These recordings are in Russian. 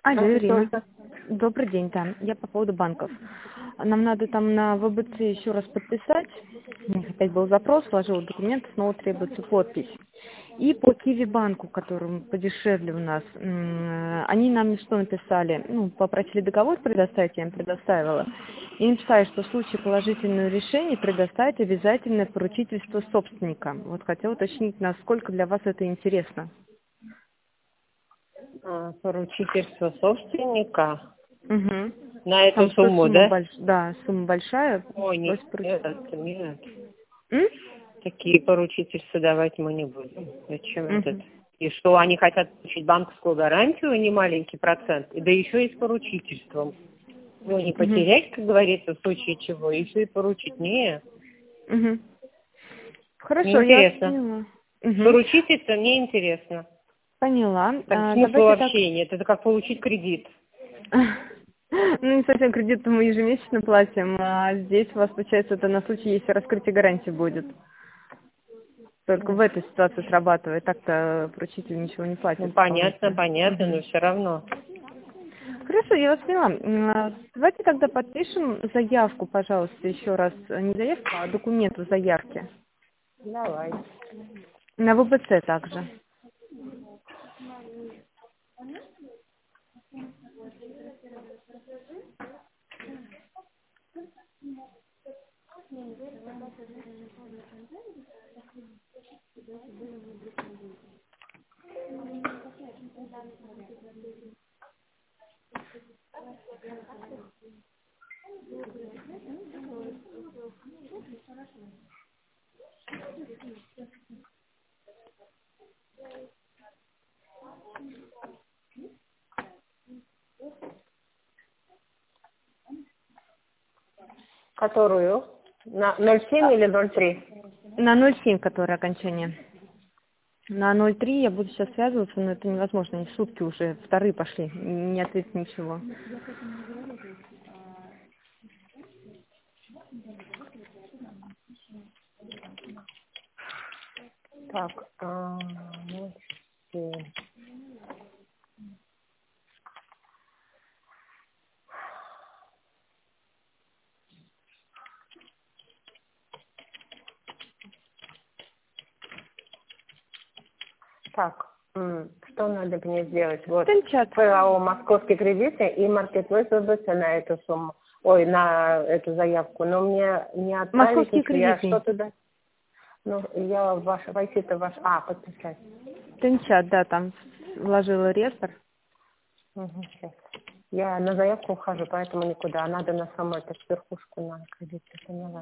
Алло, Ирина. Только. Добрый день, да. Я по поводу банков. Нам надо там на ВБЦ еще раз подписать. У них опять был запрос, сложил документ, снова требуется подпись. И по Киви банку, которым подешевле у нас, они нам что написали? Ну, попросили договор предоставить, я им предоставила. И написали, что в случае положительного решения предоставить обязательное поручительство собственника. Вот хотела уточнить, насколько для вас это интересно. Поручительство собственника Угу. на эту Там что сумму, сумма да? да, сумма большая. Ой, не, Просит поручить. нет. М? Такие поручительства давать мы не будем. Зачем этот? Мгм. И что, они хотят получить банковскую гарантию, не маленький процент, да еще и с поручительством. Ну, не Мгм. потерять, как говорится, в случае чего, еще и поручить. Не, Мгм. Хорошо, я вас неинтересно. поняла. Мгм. Поручительство мне интересно. Поняла. Так, смысл Давайте так. вообще нет. Это как получить кредит. Ну, не совсем кредит мы ежемесячно платим, а здесь у вас, получается, это на случай, если раскрытие гарантии будет. Только в этой ситуации срабатывает. Так-то поручитель ничего не Ну, платит понятно, дополнительно. понятно, но Мгм. все равно. Хорошо, я вас поняла. Давайте тогда подпишем заявку, пожалуйста, еще раз. Не заявку, а документ в заявке. Давай. На ВБЦ также. Которую? На 0,7 или 0,3? На 0,7, которое окончание. На 0,3 я буду сейчас связываться, но это невозможно. Они сутки уже, вторые пошли. Не ответит ничего. Так, 0,7. Так, что надо мне сделать? Вот, Тенчат. ПАО «Московские кредиты» и «Маркетплейс ВБЦ» на эту сумму. Ой, на эту заявку. Но мне не отправить Московские ничего. Я кредитные. что туда? Ну, я войти-то ваш... подписать. Тенчат, да, там вложила реестр. Угу, сейчас. Я на заявку ухожу, поэтому никуда. Надо на саму эту верхушку на кредит. Ты поняла?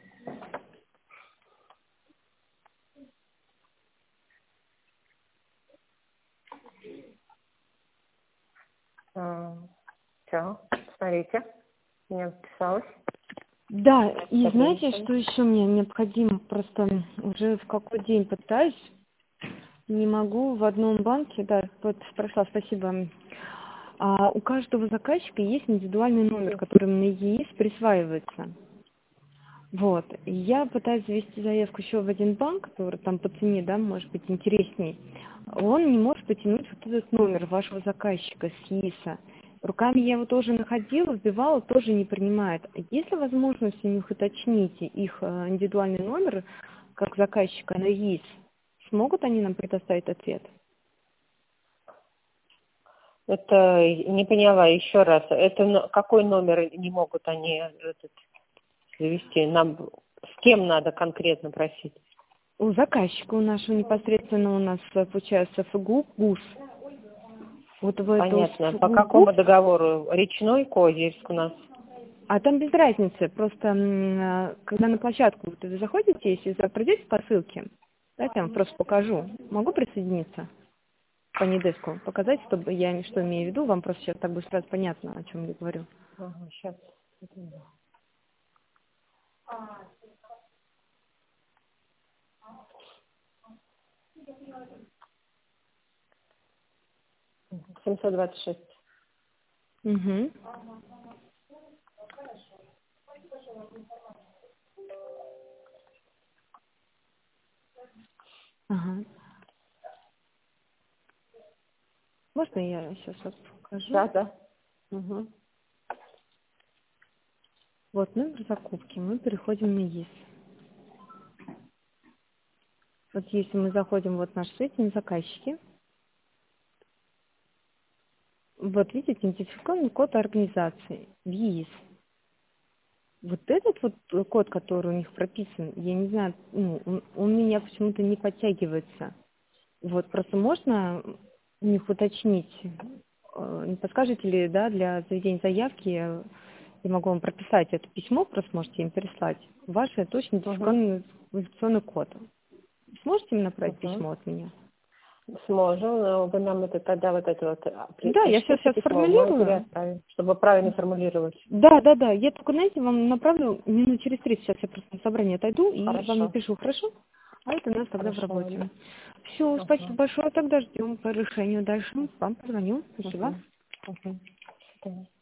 Все, смотрите. Мне вписалось. Да, и знаете, Дальнейшее. что еще мне необходимо? Просто уже в какой день пытаюсь, не могу в одном банке, да, вот прошла, спасибо. У каждого заказчика есть индивидуальный номер, который на ЕИС присваивается. Вот. И я пытаюсь завести заявку еще в один банк, который там по цене, да, может быть, интересней. Он не может потянуть вот этот номер вашего заказчика с ЕИСа. Руками я его тоже находила, вбивала, тоже не принимает. Есть ли возможность у них уточнить их индивидуальный номер, как заказчика на ЕИС? Смогут они нам предоставить ответ? Это не поняла еще раз. Это какой номер не могут они завести? Нам с кем надо конкретно просить? У заказчика у нашего непосредственно у нас получается ФГУ ГУС. Вот в эту Понятно. По ФГУ какому ГУС. договору? Речной, Козельск у нас. А там без разницы, просто когда на площадку вот вы заходите, если пройдете по ссылке, давайте я вам просто покажу. Могу присоединиться по Нидеску, показать, чтобы я что имею в виду, вам просто сейчас так будет сразу понятно, о чем я говорю. Ага, сейчас. 726. Угу. Ага. Можно я сейчас вот покажу? Да, да. Угу. Вот номер закупки. Мы переходим на ЕИС. Вот если мы заходим вот в наш сайт на заказчики, вот видите, идентификационный код организации в ЕИС. Вот этот вот код, который у них прописан, я не знаю, ну, он у меня почему-то не подтягивается. Вот, просто можно у них уточнить, не подскажете ли, да, для заведения заявки, я могу вам прописать это письмо, просто можете им переслать. Ваш точный идентификационный код. Сможете мне направить письмо от меня? Сможем, но вы нам это тогда вот это вот Да, я сейчас письмо, мы сформулирую. переотправим, чтобы правильно формулировать. Да. Я только, знаете, вам направлю минут через 30. Сейчас я просто на собрание отойду и вам Хорошо. напишу, хорошо? А это у нас тогда в Хорошо, работе. Оля. Все, Ага. спасибо большое. Тогда ждем по решению дальше. Вам позвоню. Спасибо. Угу. Угу. До свидания.